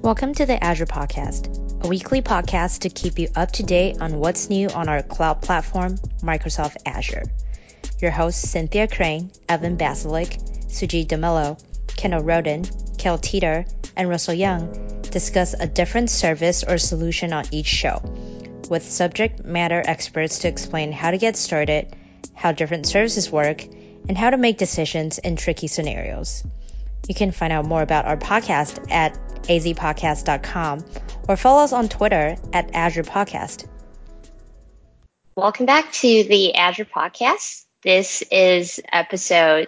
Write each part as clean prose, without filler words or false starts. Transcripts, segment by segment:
Welcome to the Azure Podcast, a weekly podcast to keep you up to date on what's new on our cloud platform, Microsoft Azure. Your hosts Cynthia Crane, Evan Basilik, Sujit DeMello, Kendall Roden, Kel Teeter, and Russell Young discuss a different service or solution on each show, with subject matter experts to explain how to get started, how different services work, and how to make decisions in tricky scenarios. You can find out more about our podcast at azpodcast.com or follow us on Twitter at Azure Podcast. Welcome back to the Azure Podcast. This is episode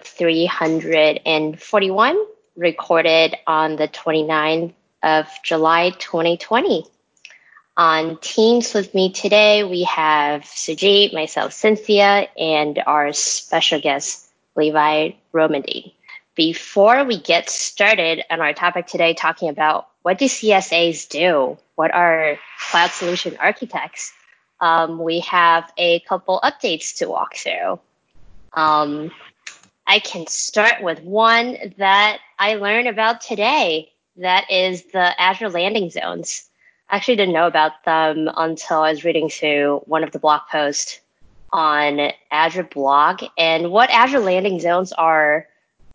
341, recorded on the 29th of July, 2020. On Teams with me today, we have Sujit, myself, Cynthia, and our special guest, Levi Romandy. Before we get started on our topic today, talking about what do CSAs do? What are cloud solution architects? We have a couple updates to walk through. I can start with one that I learned about today. That is the Azure landing zones. I actually didn't know about them until I was reading through one of the blog posts on Azure blog. And what Azure landing zones are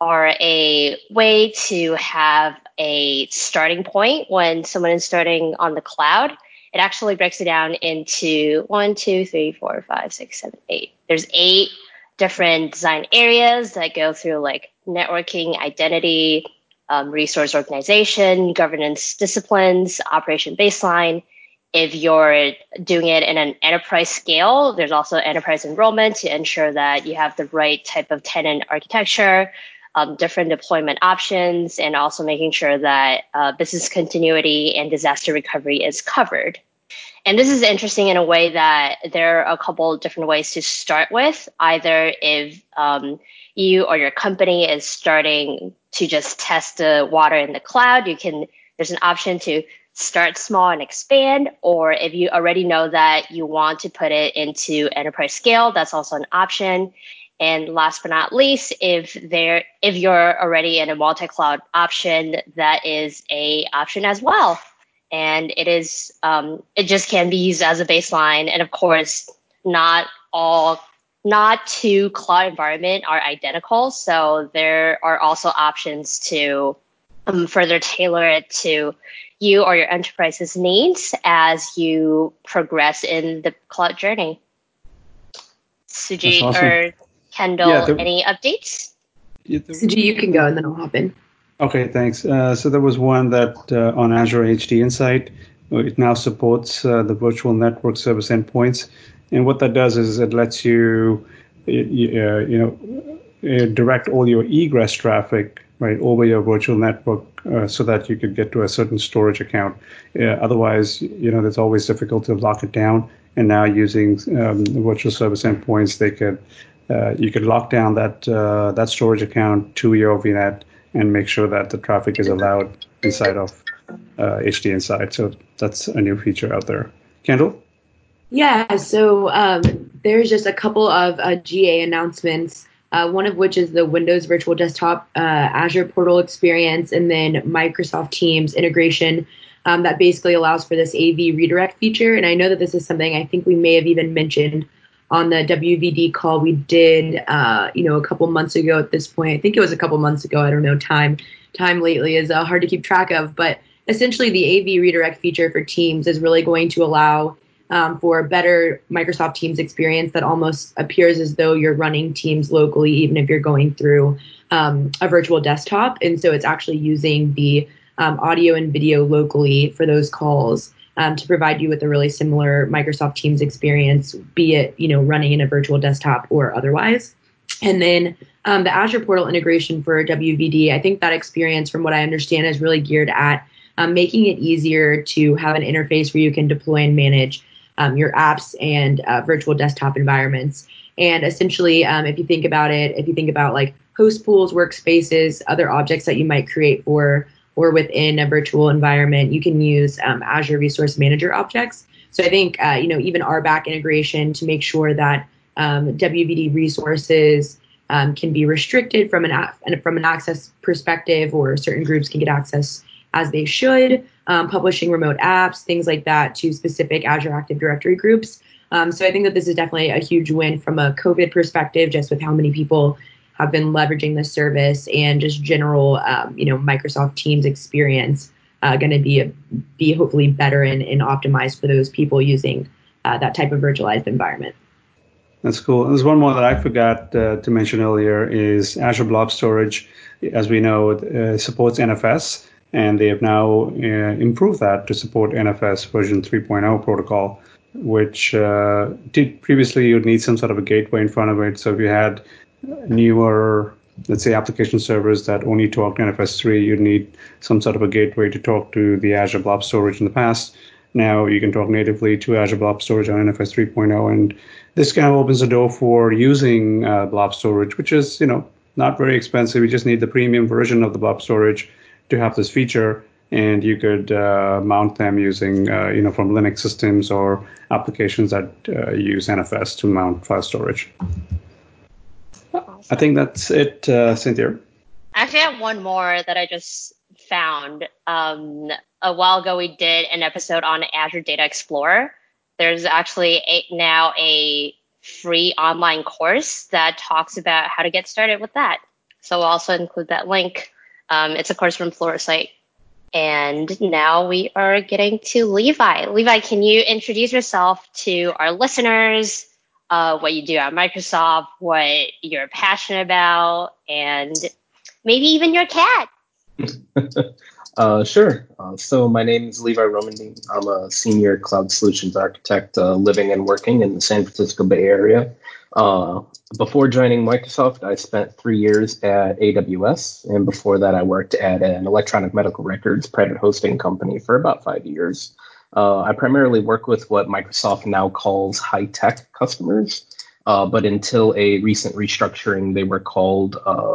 a way to have a starting point when someone is starting on the cloud. It actually breaks it down into 1, 2, 3, 4, 5, 6, 7, 8. There's 8 different design areas that go through like networking, identity, resource organization, governance disciplines, operation baseline. If you're doing it in an enterprise scale, there's also enterprise enrollment to ensure that you have the right type of tenant architecture, different deployment options, and also making sure that business continuity and disaster recovery is covered. And this is interesting in a way that there are a couple of different ways to start with. Either if you or your company is starting to just test the water in the cloud, there's an option to start small and expand. Or if you already know that you want to put it into enterprise scale, that's also an option. And last but not least, if you're already in a multi-cloud option, that is a option as well. And it just can be used as a baseline. And of course, not two cloud environment are identical. So there are also options to further tailor it to you or your enterprise's needs as you progress in the cloud journey. Sujit or Kendall, any updates? Sujit, you can go and then I'll hop in. Okay, thanks. So there was one that on Azure HD Insight, it now supports the virtual network service endpoints. And what that does is it lets you, direct all your egress traffic right over your virtual network so that you could get to a certain storage account. Otherwise, it's always difficult to lock it down. And now using the virtual service endpoints, you could lock down that storage account to your VNet and make sure that the traffic is allowed inside of HD Insight. So that's a new feature out there. Kendall? Yeah, so there's just a couple of GA announcements, one of which is the Windows Virtual Desktop Azure Portal experience, and then Microsoft Teams integration that basically allows for this AV redirect feature. And I know that this is something I think we may have even mentioned on the WVD call we did, a couple months ago at this point. I think it was a couple months ago. I don't know. Time lately is hard to keep track of. But essentially, the AV redirect feature for Teams is really going to allow for a better Microsoft Teams experience that almost appears as though you're running Teams locally, even if you're going through a virtual desktop. And so it's actually using the audio and video locally for those calls. To provide you with a really similar Microsoft Teams experience, be it running in a virtual desktop or otherwise. And then the Azure Portal integration for WVD, I think that experience, from what I understand, is really geared at making it easier to have an interface where you can deploy and manage your apps and virtual desktop environments. And essentially, if you think about like host pools, workspaces, other objects that you might create for or within a virtual environment, you can use Azure Resource Manager objects. So I think, even RBAC integration to make sure that WVD resources can be restricted from an access perspective, or certain groups can get access as they should. publishing remote apps, things like that to specific Azure Active Directory groups. So I think that this is definitely a huge win from a COVID perspective, just with how many people have been leveraging this service and just general, Microsoft Teams experience going to be hopefully better and optimized for those people using that type of virtualized environment. That's cool. There's one more that I forgot to mention earlier is Azure Blob Storage. As we know, supports NFS, and they have now improved that to support NFS version 3.0 protocol, which previously you'd need some sort of a gateway in front of it. So if you had newer, let's say, application servers that only talk to NFS 3, you'd need some sort of a gateway to talk to the Azure Blob Storage in the past. Now you can talk natively to Azure Blob Storage on NFS 3.0, and this kind of opens the door for using Blob Storage, which is, not very expensive. You just need the premium version of the Blob Storage to have this feature, and you could mount them using, from Linux systems or applications that use NFS to mount file storage. Awesome. I think that's it, Cynthia. Actually, I have one more that I just found. A while ago, we did an episode on Azure Data Explorer. There's actually now a free online course that talks about how to get started with that. So we'll also include that link. It's a course from Pluralsight. And now we are getting to Levi. Levi, can you introduce yourself to our listeners, what you do at Microsoft, what you're passionate about, and maybe even your cat? Sure. So my name is Levi Romandine. I'm a senior cloud solutions architect living and working in the San Francisco Bay Area. Before joining Microsoft, I spent 3 years at AWS, and before that I worked at an electronic medical records private hosting company for about 5 years. I primarily work with what Microsoft now calls high-tech customers, but until a recent restructuring, they were called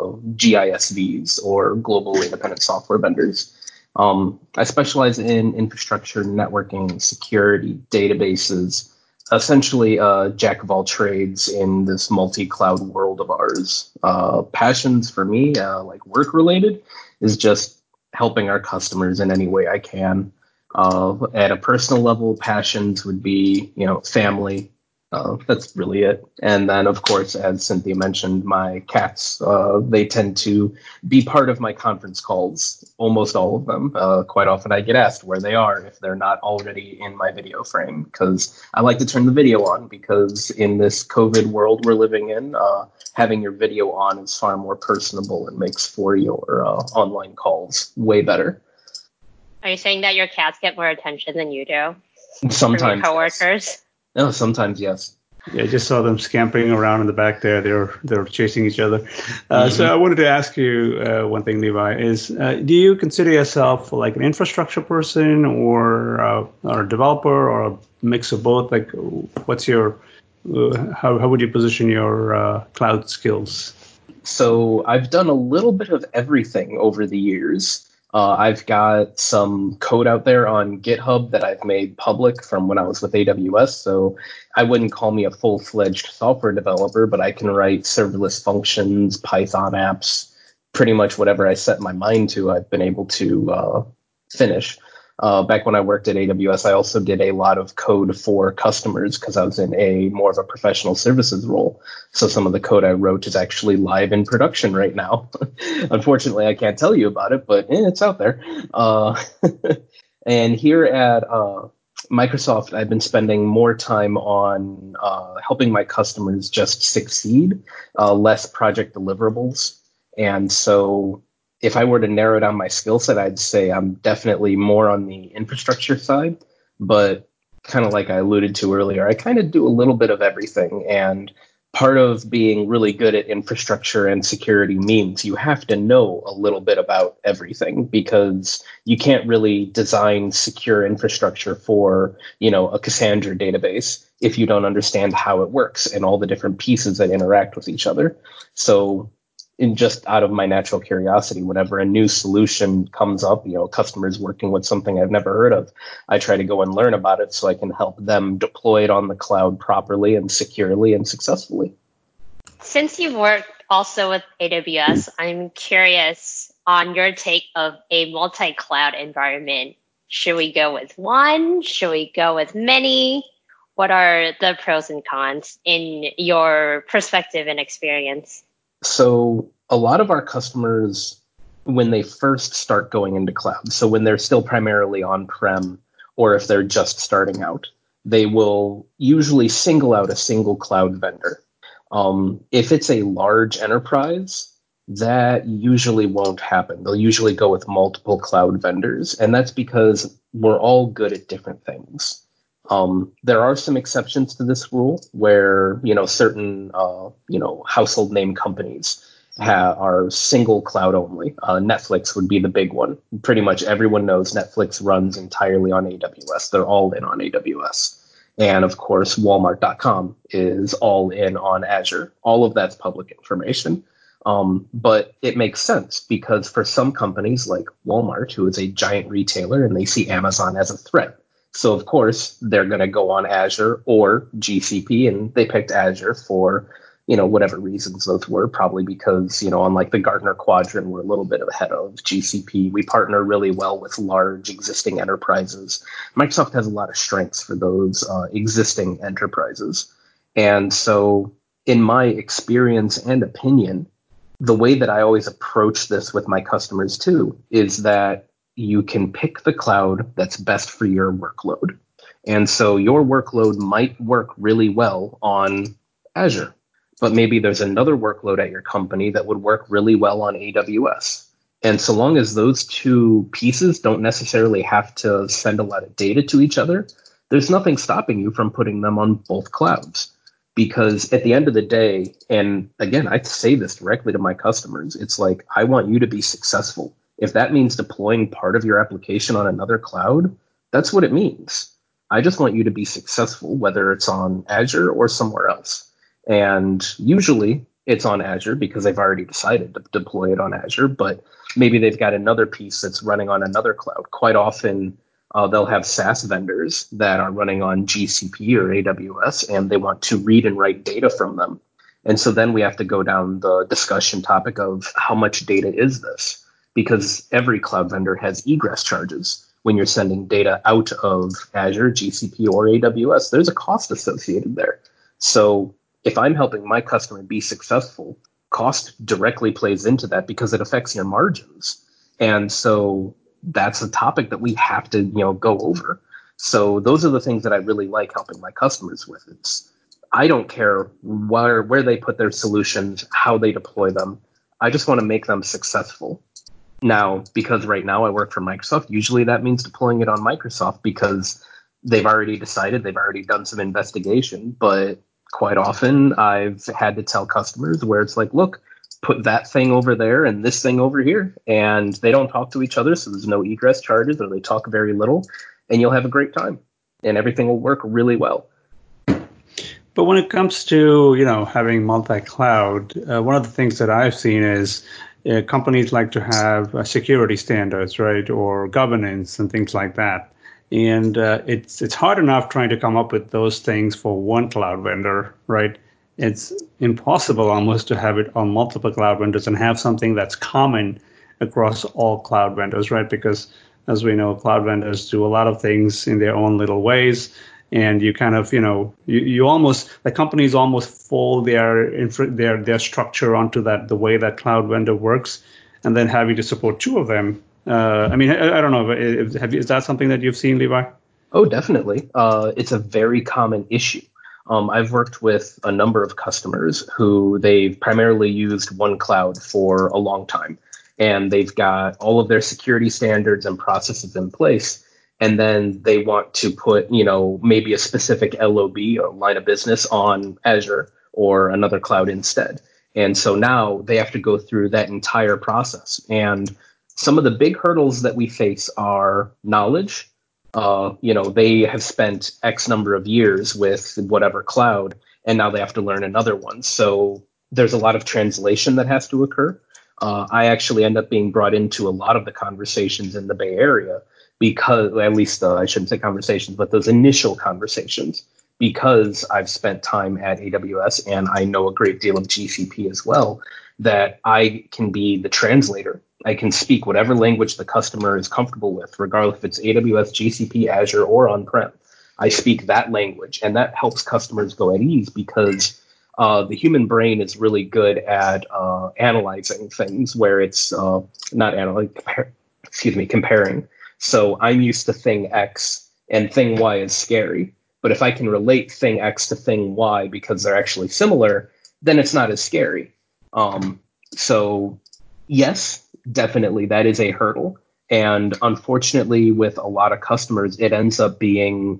GISVs, or Global Independent Software Vendors. I specialize in infrastructure, networking, security, databases, essentially jack of all trades in this multi-cloud world of ours. Passions for me, like work-related, is just helping our customers in any way I can. At a personal level, passions would be, family. That's really it. And then, of course, as Cynthia mentioned, my cats, they tend to be part of my conference calls, almost all of them. Quite often I get asked where they are if they're not already in my video frame, because I like to turn the video on, because in this COVID world we're living in, having your video on is far more personable and makes for your online calls way better. Are you saying that your cats get more attention than you do? Sometimes. From your coworkers? Yes. No, sometimes, yes. Yeah, I just saw them scampering around in the back there. They're chasing each other. So I wanted to ask you one thing, Levi, is do you consider yourself like an infrastructure person or a developer or a mix of both? Like, what's your how would you position your cloud skills? So I've done a little bit of everything over the years. I've got some code out there on GitHub that I've made public from when I was with AWS. So I wouldn't call me a full-fledged software developer, but I can write serverless functions, Python apps, pretty much whatever I set my mind to, I've been able to finish. Back when I worked at AWS, I also did a lot of code for customers because I was in a more of a professional services role. So some of the code I wrote is actually live in production right now. Unfortunately, I can't tell you about it, but it's out there. And here at Microsoft, I've been spending more time on helping my customers just succeed, less project deliverables. And so if I were to narrow down my skill set, I'd say I'm definitely more on the infrastructure side, but kind of like I alluded to earlier, I kind of do a little bit of everything. And part of being really good at infrastructure and security means you have to know a little bit about everything, because you can't really design secure infrastructure for, a Cassandra database if you don't understand how it works and all the different pieces that interact with each other. So just out of my natural curiosity, whenever a new solution comes up, customers working with something I've never heard of, I try to go and learn about it so I can help them deploy it on the cloud properly and securely and successfully. Since you've worked also with AWS, I'm curious on your take of a multi-cloud environment. Should we go with one? Should we go with many? What are the pros and cons in your perspective and experience? So a lot of our customers, when they first start going into cloud, so when they're still primarily on-prem, or if they're just starting out, they will usually single out a single cloud vendor. If it's a large enterprise, that usually won't happen. They'll usually go with multiple cloud vendors, and that's because we're all good at different things. There are some exceptions to this rule where, certain, household name companies are single cloud only. Netflix would be the big one. Pretty much everyone knows Netflix runs entirely on AWS. They're all in on AWS. And of course, Walmart.com is all in on Azure. All of that's public information. But it makes sense because for some companies like Walmart, who is a giant retailer, and they see Amazon as a threat. So of course, they're going to go on Azure or GCP, and they picked Azure for, whatever reasons those were, probably because, on like the Gartner Quadrant, we're a little bit ahead of GCP. We partner really well with large existing enterprises. Microsoft has a lot of strengths for those existing enterprises. And so in my experience and opinion, the way that I always approach this with my customers too is that you can pick the cloud that's best for your workload. And so your workload might work really well on Azure, but maybe there's another workload at your company that would work really well on AWS. And so long as those two pieces don't necessarily have to send a lot of data to each other, there's nothing stopping you from putting them on both clouds. Because at the end of the day, and again, I say this directly to my customers, it's like, I want you to be successful. If that means deploying part of your application on another cloud, that's what it means. I just want you to be successful, whether it's on Azure or somewhere else. And usually it's on Azure because they've already decided to deploy it on Azure, but maybe they've got another piece that's running on another cloud. Quite often, they'll have SaaS vendors that are running on GCP or AWS, and they want to read and write data from them. And so then we have to go down the discussion topic of how much data is this? Because every cloud vendor has egress charges. When you're sending data out of Azure, GCP, or AWS, there's a cost associated there. So if I'm helping my customer be successful, cost directly plays into that because it affects your margins. And so that's a topic that we have to, go over. So those are the things that I really like helping my customers with. I don't care where they put their solutions, how they deploy them. I just want to make them successful. Now, because right now I work for Microsoft, usually that means deploying it on Microsoft because they've already decided, they've already done some investigation. But quite often I've had to tell customers where it's like, look, put that thing over there and this thing over here, and they don't talk to each other, so there's no egress charges, or they talk very little, and you'll have a great time, and everything will work really well. But when it comes to having multi-cloud, one of the things that I've seen is companies like to have security standards, right, or governance and things like that. And it's hard enough trying to come up with those things for one cloud vendor, right? It's impossible almost to have it on multiple cloud vendors and have something that's common across all cloud vendors, right? Because as we know, cloud vendors do a lot of things in their own little ways. And you kind of, you almost, the companies almost fold their structure onto the way that cloud vendor works, and then having to support two of them. I don't know. Is that something that you've seen, Levi? Oh, definitely. It's a very common issue. I've worked with a number of customers who they've primarily used one cloud for a long time, and they've got all of their security standards and processes in place. And then they want to put, maybe a specific LOB or line of business on Azure or another cloud instead. And so now they have to go through that entire process. And some of the big hurdles that we face are knowledge. They have spent X number of years with whatever cloud, and now they have to learn another one. So there's a lot of translation that has to occur. I actually end up being brought into a lot of the conversations in the Bay Area because, at least I shouldn't say conversations, but those initial conversations, because I've spent time at AWS and I know a great deal of GCP as well, that I can be the translator I can speak whatever language the customer is comfortable with, regardless if it's AWS, GCP, Azure, or on-prem. I speak that language, and that helps customers go at ease because the human brain is really good at analyzing things where it's not analyzing, comparing. So I'm used to thing X and thing Y is scary. But if I can relate thing X to thing Y because they're actually similar, then it's not as scary. So yes, definitely that is a hurdle. And unfortunately, with a lot of customers, it ends up being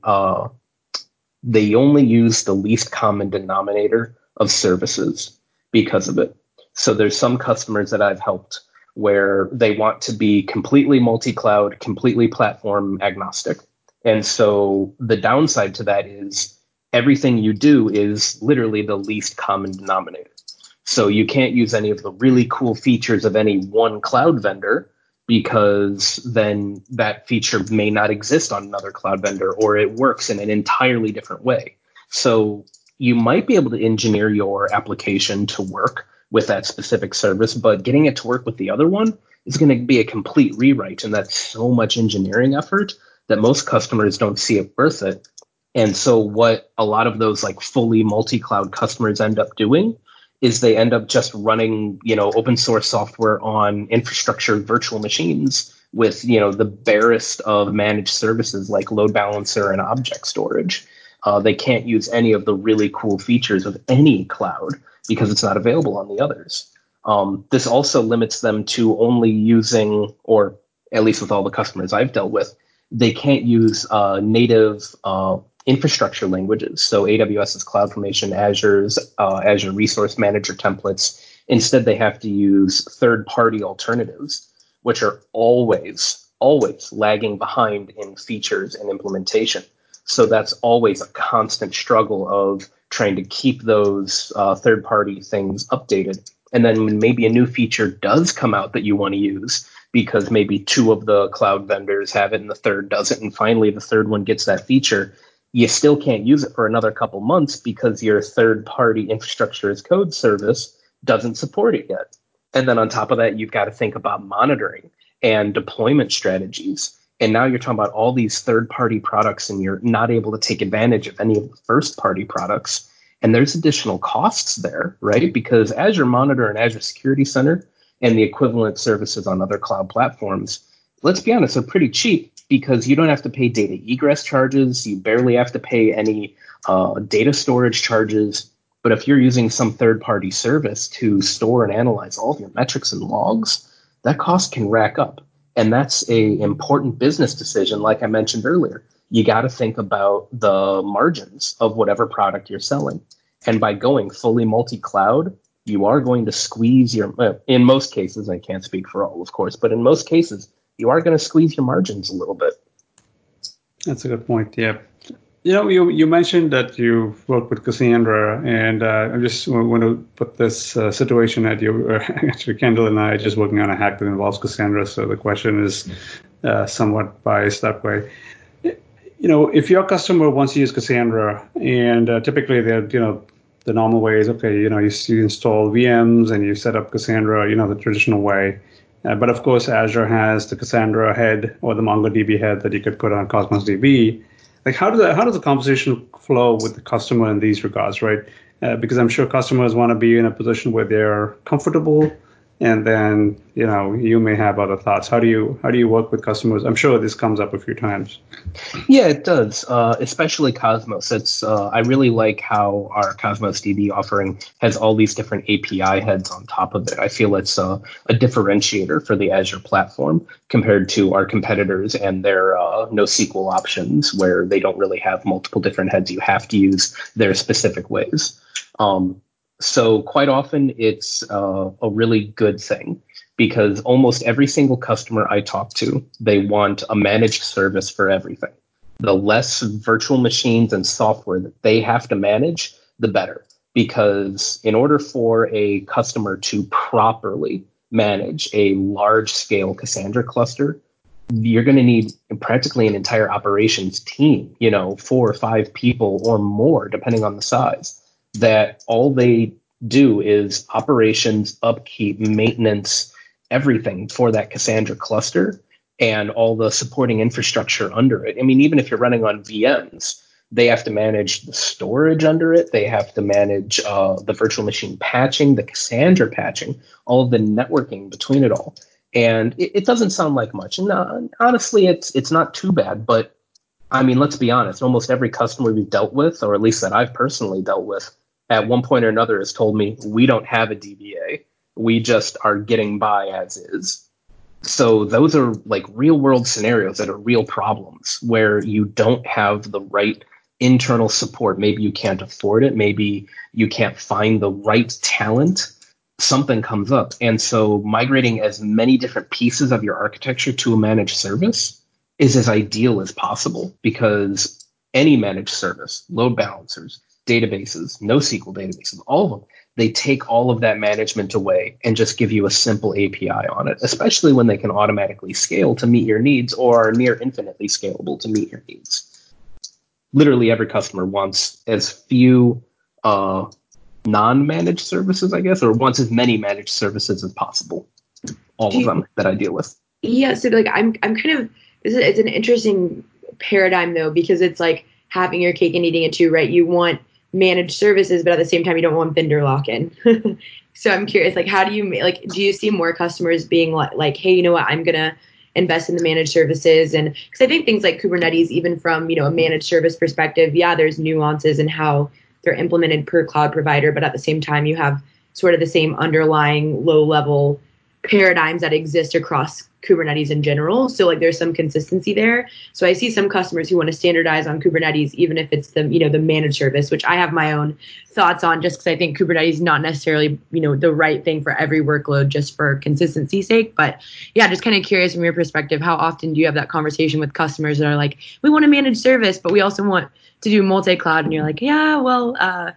they only use the least common denominator of services because of it. So there's some customers that I've helped where they want to be completely multi-cloud, completely platform agnostic. And so the downside to that is everything you do is literally the least common denominator. So you can't use any of the really cool features of any one cloud vendor because then that feature may not exist on another cloud vendor or it works in an entirely different way. So you might be able to engineer your application to work with that specific service, but getting it to work with the other one is going to be a complete rewrite. And that's so much engineering effort that most customers don't see it worth it. And so what a lot of those like fully multi-cloud customers end up doing is they end up just running, open source software on infrastructure virtual machines with, the barest of managed services like load balancer and object storage. They can't use any of the really cool features of any cloud because it's not available on the others. This also limits them to only using, or at least with all the customers I've dealt with, they can't use native infrastructure languages. So AWS's CloudFormation, Azure's Azure Resource Manager templates. Instead, they have to use third-party alternatives, which are always lagging behind in features and implementation. So that's always a constant struggle of trying to keep those third-party things updated. And then when maybe a new feature does come out that you want to use, because maybe two of the cloud vendors have it and the third doesn't, and finally the third one gets that feature, you still can't use it for another couple months because your third-party infrastructure as code service doesn't support it yet. And then on top of that, you've got to think about monitoring and deployment strategies. And now you're talking about all these third-party products and you're not able to take advantage of any of the first-party products. And there's additional costs there, right? Because Azure Monitor and Azure Security Center and the equivalent services on other cloud platforms, let's be honest, they're pretty cheap because you don't have to pay data egress charges. You barely have to pay any data storage charges. But if you're using some third-party service to store and analyze all of your metrics and logs, that cost can rack up. And that's an important business decision, like I mentioned earlier. You got to think about the margins of whatever product you're selling. And by going fully multi-cloud, you are going to squeeze in most cases, I can't speak for all, of course, but in most cases, you are going to squeeze your margins a little bit. That's a good point. Yeah. You mentioned that you worked with Cassandra, and I just want to put this situation at you. Actually, Kendall and I are just working on a hack that involves Cassandra, so the question is somewhat biased that way. If your customer wants to use Cassandra, and typically the normal way is, okay, you install VMs and you set up Cassandra, the traditional way. But of course, Azure has the Cassandra head or the MongoDB head that you could put on Cosmos DB. Like, how does the conversation flow with the customer in these regards, right? Because I'm sure customers want to be in a position where they're comfortable, and then you may have other thoughts. How do you work with customers? I'm sure this comes up a few times. Yeah, it does, especially Cosmos. I really like how our Cosmos DB offering has all these different API heads on top of it. I feel it's a differentiator for the Azure platform compared to our competitors and their NoSQL options, where they don't really have multiple different heads. You have to use their specific ways. So quite often it's a really good thing because almost every single customer I talk to, they want a managed service for everything. The less virtual machines and software that they have to manage, the better. Because in order for a customer to properly manage a large-scale Cassandra cluster, you're going to need practically an entire operations team, 4 or 5 people or more, depending on the size, that all they do is operations, upkeep, maintenance, everything for that Cassandra cluster and all the supporting infrastructure under it. I mean, even if you're running on VMs, they have to manage the storage under it. They have to manage the virtual machine patching, the Cassandra patching, all of the networking between it all. And it doesn't sound like much. And honestly, it's not too bad. But I mean, let's be honest. Almost every customer we've dealt with, or at least that I've personally dealt with, at one point or another has told me, we don't have a DBA. We just are getting by as is. So those are like real world scenarios that are real problems where you don't have the right internal support. Maybe you can't afford it. Maybe you can't find the right talent. Something comes up. And so migrating as many different pieces of your architecture to a managed service is as ideal as possible, because any managed service, load balancers, databases, NoSQL databases, all of them, they take all of that management away and just give you a simple API on it, especially when they can automatically scale to meet your needs or are near infinitely scalable to meet your needs. Literally every customer wants as few non-managed services, I guess, or wants as many managed services as possible. All of them that I deal with. Yeah, so like I'm kind of, it's an interesting paradigm though, because it's like having your cake and eating it too, right? You want managed services, but at the same time, you don't want vendor lock-in. So I'm curious, like, how do you see more customers being like, hey, you know what, I'm going to invest in the managed services? And because I think things like Kubernetes, even from, a managed service perspective, yeah, there's nuances in how they're implemented per cloud provider, but at the same time, you have sort of the same underlying low-level paradigms that exist across Kubernetes in general. So like there's some consistency there. So I see some customers who want to standardize on Kubernetes, even if it's the managed service, which I have my own thoughts on, just because I think Kubernetes is not necessarily, the right thing for every workload just for consistency's sake. But yeah, just kind of curious from your perspective, how often do you have that conversation with customers that are like, we want a managed service, but we also want to do multi-cloud? And you're like, yeah, well,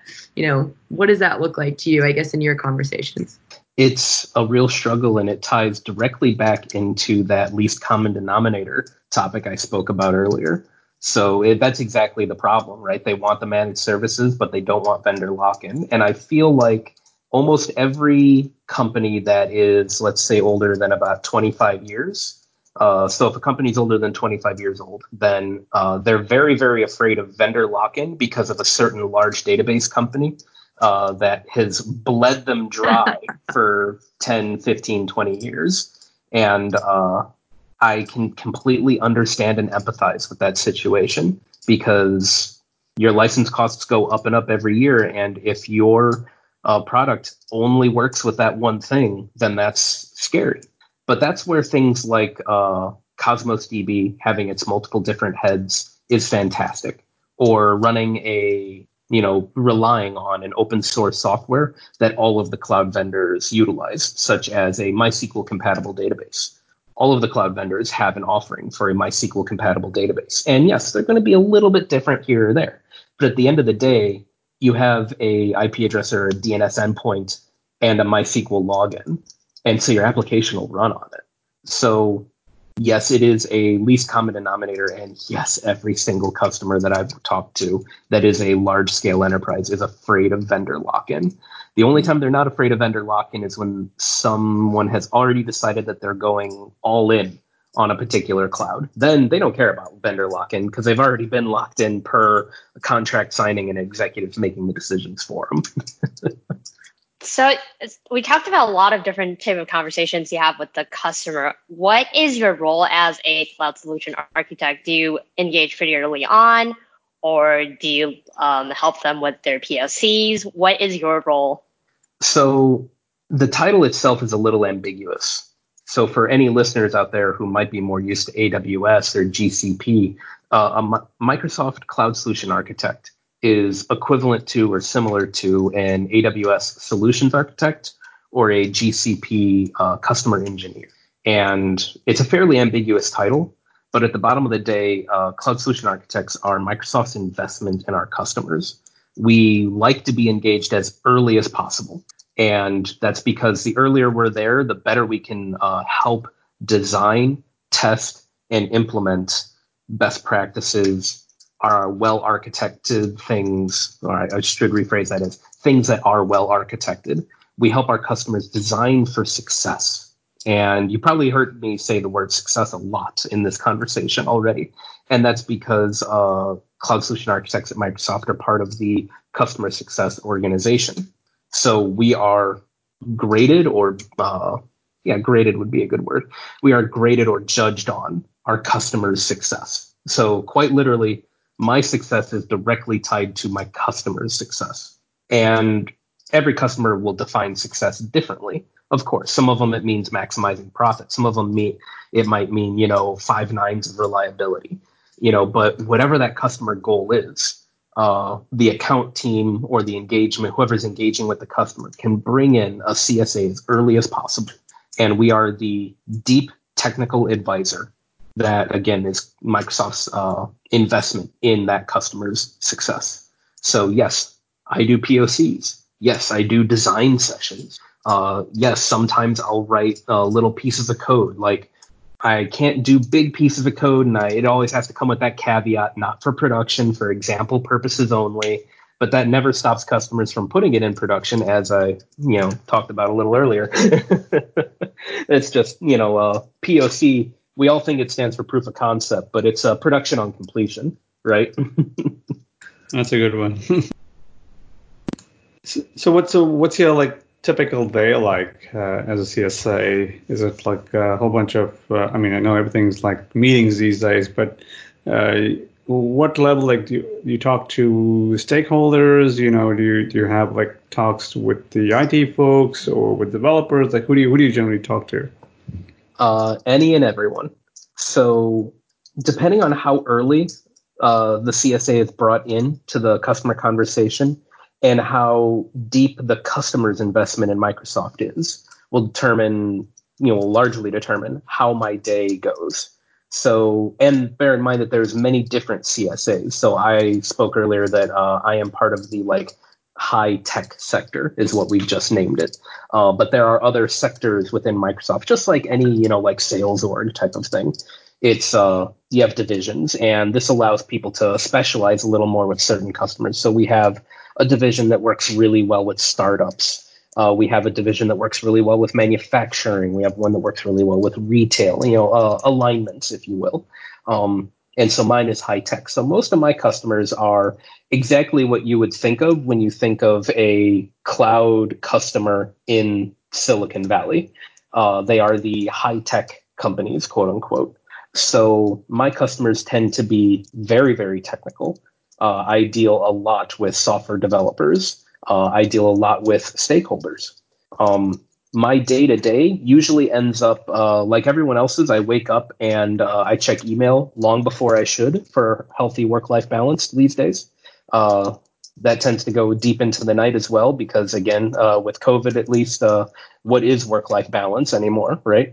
what does that look like to you, I guess, in your conversations? It's a real struggle, and it ties directly back into that least common denominator topic I spoke about earlier. So that's exactly the problem, right? They want the managed services, but they don't want vendor lock-in. And I feel like almost every company that is, let's say, older than about 25 years. So if a company is older than 25 years old, then they're very, very afraid of vendor lock-in because of a certain large database company that has bled them dry for 10, 15, 20 years. And I can completely understand and empathize with that situation, because your license costs go up and up every year. And if your product only works with that one thing, then that's scary. But that's where things like Cosmos DB having its multiple different heads is fantastic, or running relying on an open source software that all of the cloud vendors utilize, such as a MySQL compatible database. All of the cloud vendors have an offering for a MySQL compatible database. And yes, they're going to be a little bit different here or there. But at the end of the day, you have a IP address or a DNS endpoint and a MySQL login. And so your application will run on it. So yes, it is a least common denominator. And yes, every single customer that I've talked to that is a large scale enterprise is afraid of vendor lock-in. The only time they're not afraid of vendor lock-in is when someone has already decided that they're going all in on a particular cloud. Then they don't care about vendor lock-in because they've already been locked in per contract signing and executives making the decisions for them. So we talked about a lot of different type of conversations you have with the customer. What is your role as a cloud solution architect? Do you engage pretty early on, or do you help them with their POCs? What is your role? So the title itself is a little ambiguous. So for any listeners out there who might be more used to AWS or GCP, a Microsoft Cloud Solution Architect is equivalent to or similar to an AWS solutions architect or a GCP customer engineer. And it's a fairly ambiguous title, but at the bottom of the day, cloud solution architects are Microsoft's investment in our customers. We like to be engaged as early as possible. And that's because the earlier we're there, the better we can help design, test, and implement best practices, are well-architected things, or I should rephrase that as things that are well-architected. We help our customers design for success. And you probably heard me say the word success a lot in this conversation already. And that's because Cloud Solution Architects at Microsoft are part of the customer success organization. So we are graded graded would be a good word. We are graded or judged on our customers' success. So quite literally, my success is directly tied to my customer's success. And every customer will define success differently. Of course, some of them it means maximizing profit. Some of them it might mean 5 nines of reliability. But whatever that customer goal is, the account team or the engagement, whoever's engaging with the customer, can bring in a CSA as early as possible. And we are the deep technical advisor that, again, is Microsoft's investment in that customer's success. So yes, I do POCs. Yes, I do design sessions. Yes, sometimes I'll write little pieces of code. Like, I can't do big pieces of code, and it always has to come with that caveat, not for production, for example purposes only. But that never stops customers from putting it in production, as I talked about a little earlier. It's just POC. We all think it stands for proof of concept, but it's production on completion, right? That's a good one. So what's your typical day like as a CSA? Is it like a whole bunch of? I know everything's like meetings these days, but what level do you talk to stakeholders? Do you have talks with the IT folks or with developers? Who do you generally talk to? Any and everyone. So depending on how early the CSA is brought in to the customer conversation and how deep the customer's investment in Microsoft is, will largely determine how my day goes. So, and bear in mind that there's many different CSAs. So I spoke earlier that I am part of the high tech sector is what we've just named it. But there are other sectors within Microsoft, just like any, sales org type of thing. It's you have divisions, and this allows people to specialize a little more with certain customers. So we have a division that works really well with startups. We have a division that works really well with manufacturing. We have one that works really well with retail, alignments, if you will. And so mine is high tech. So most of my customers are exactly what you would think of when you think of a cloud customer in Silicon Valley. They are the high tech companies, quote unquote. So my customers tend to be very, very technical. I deal a lot with software developers. I deal a lot with stakeholders. My day-to-day usually ends up like everyone else's. I wake up and I check email long before I should for healthy work-life balance these days. That tends to go deep into the night as well because, again, with COVID at least, what is work-life balance anymore, right?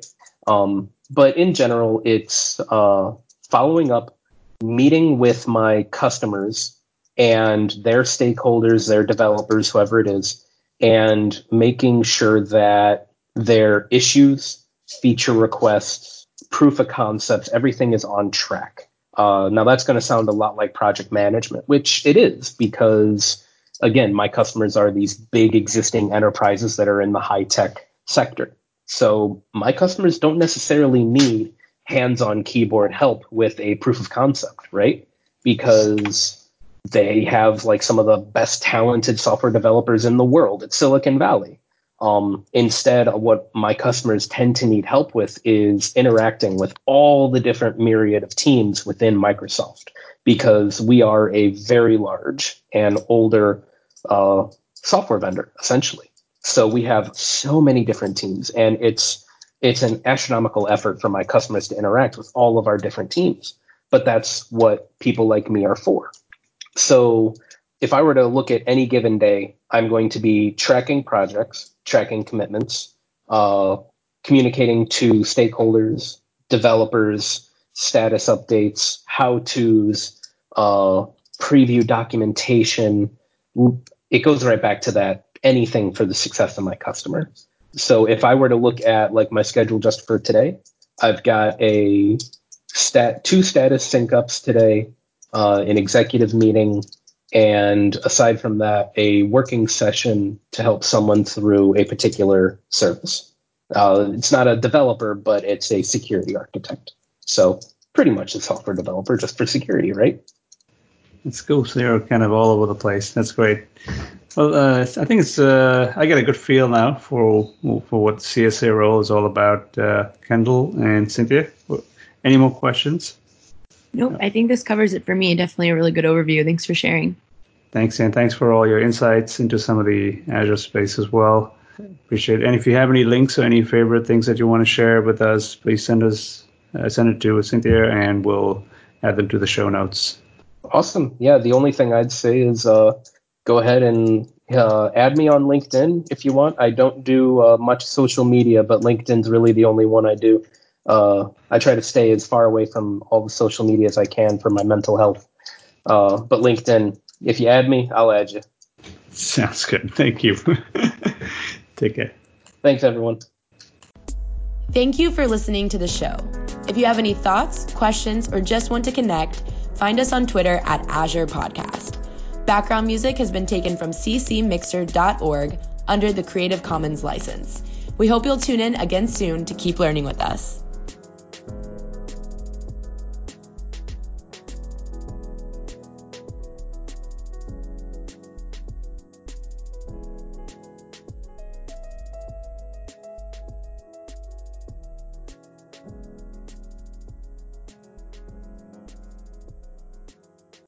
But in general, it's following up, meeting with my customers and their stakeholders, their developers, whoever it is, and making sure that their issues, feature requests, proof of concepts, everything is on track. Now, that's going to sound a lot like project management, which it is because, again, my customers are these big existing enterprises that are in the high-tech sector. So my customers don't necessarily need hands-on keyboard help with a proof of concept, right? Because they have some of the best talented software developers in the world at Silicon Valley. Instead, what my customers tend to need help with is interacting with all the different myriad of teams within Microsoft, because we are a very large and older software vendor, essentially. So we have so many different teams, and it's an astronomical effort for my customers to interact with all of our different teams. But that's what people like me are for. So if I were to look at any given day, I'm going to be tracking projects, tracking commitments, communicating to stakeholders, developers, status updates, how-tos, preview documentation. It goes right back to that, anything for the success of my customer. So if I were to look at my schedule just for today, I've got two status sync ups today, an executive meeting, and aside from that, a working session to help someone through a particular service. It's not a developer, but it's a security architect. So pretty much a software developer just for security, right? It's cool. So you're kind of all over the place. That's great. Well, I think it's. I get a good feel now for what CSA role is all about. Kendall and Cynthia, any more questions? Nope, I think this covers it for me. Definitely a really good overview. Thanks for sharing. Thanks, and thanks for all your insights into some of the Azure space as well. Appreciate it. And if you have any links or any favorite things that you want to share with us, please send it to Cynthia, and we'll add them to the show notes. Awesome. Yeah, the only thing I'd say is go ahead and add me on LinkedIn if you want. I don't do much social media, but LinkedIn's really the only one I do. I try to stay as far away from all the social media as I can for my mental health. But LinkedIn, if you add me, I'll add you. Sounds good. Thank you. Take care. Thanks, everyone. Thank you for listening to the show. If you have any thoughts, questions, or just want to connect, find us on Twitter at Azure Podcast. Background music has been taken from ccmixer.org under the Creative Commons license. We hope you'll tune in again soon to keep learning with us.